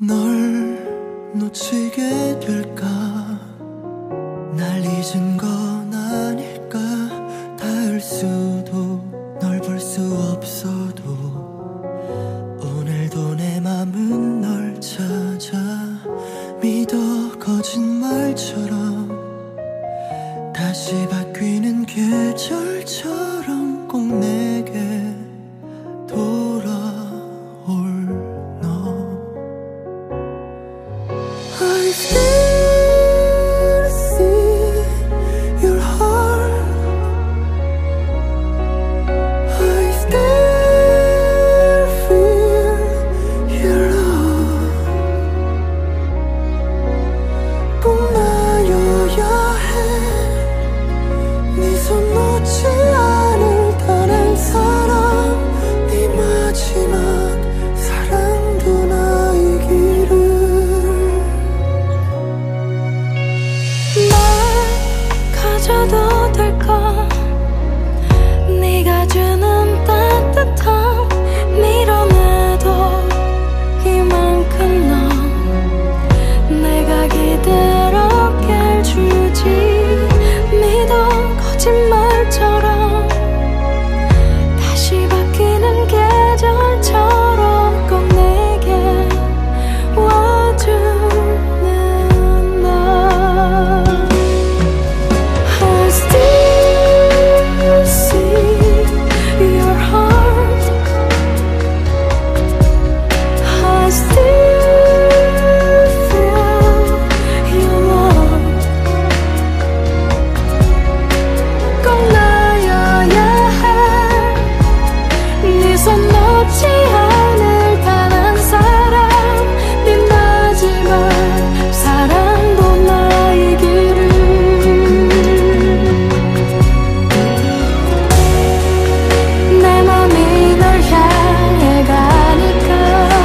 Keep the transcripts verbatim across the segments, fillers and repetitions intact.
널 놓치게 될까, 날 잊은 건 아닐까. 닿을 수도 널 볼 수 없어도 오늘도 내 맘은 널 찾아. 믿어 거짓말처럼 다시 바뀌는 계절처럼 꼭 내게 돌아올 너. I still see your heart. I still feel your love. 꼭 나여야 해. 네 손 놓지 않을 다른 사람. 네 마지막 사랑도 나이기를. 날 가져도 될까. 네가 주는 따뜻함 밀어내도 이만큼 넌 내가 기다렸길 주지. 믿어 거짓말처럼 다시 바뀌는 계절처럼 꼭 내게 와주는 너. I still see your heart. I still feel your love. 꼭 나여야 해. 네 손 놓지 않을 단 한 사람. 네 마지막 사랑도 나이기를. 내 맘이 널 향해 가니까.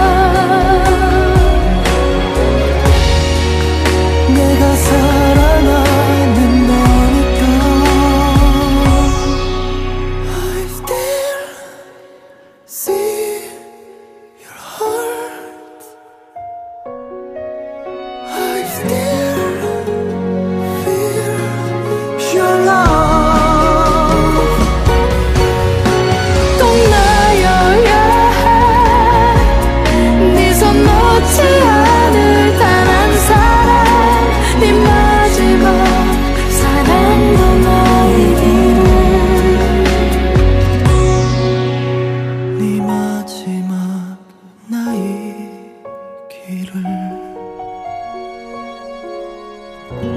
내가 사랑하는 너니까. I still see your heart. I still feel your love. 꼭 나여야 해. 네 손 놓지 않을 단 한 사람. 네 마지막 사랑도 나이기를. 네 마지막 나이기를.